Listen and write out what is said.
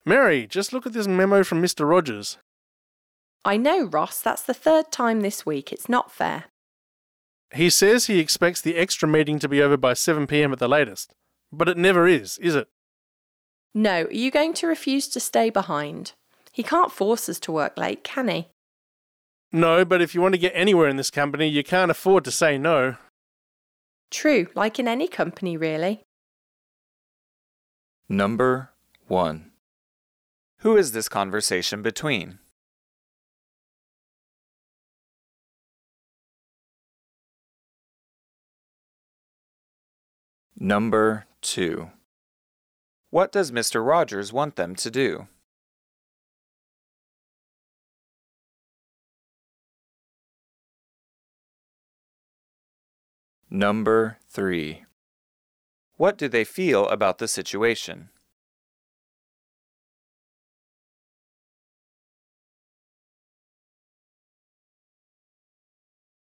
Mary, just look at this memo from Mr. Rogers. I know, Ross, that's the third time this week. It's not fair. He says he expects the extra meeting to be over by 7 p.m. at the latest. But it never is it? No, are you going to refuse to stay behind? He can't force us to work late, can he? No, but if you want to get anywhere in this company, you can't afford to say no. True, like in any company, really. Number 1. Who is this conversation between? Number 2. What does Mr. Rogers want them to do? Number 3. What do they feel about the situation?